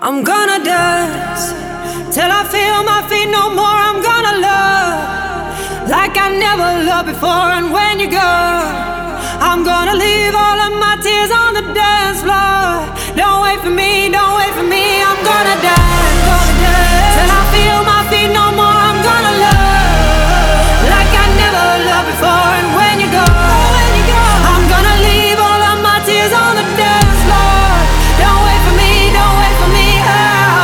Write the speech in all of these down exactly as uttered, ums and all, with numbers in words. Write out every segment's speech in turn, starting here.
I'm gonna dance till I feel my feet no more. I'm gonna love like I never loved before. And when you go, I'm gonna leave all of my tears on the dance floor. Don't wait for me, don't wait for me. I'm gonna dance, gonna dance till I feel my feet no more. I'm gonna love like I never loved before. And when you go, when you go, I'm gonna leave all of my tears on the dance floor. Don't wait for me, don't wait for me. Oh.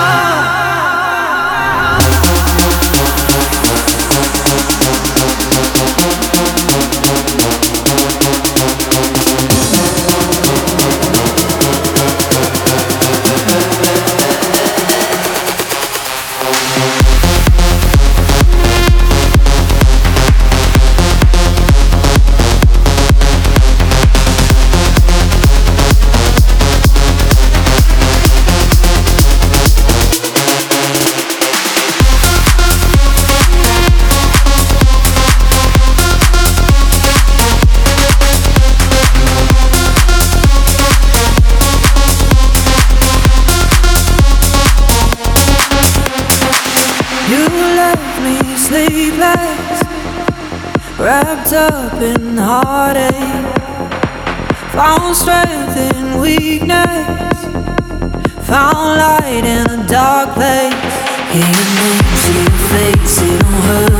Sleepless, wrapped up in heartache. Found strength in weakness, found light in a dark place. Can't see your face, it don't hurt.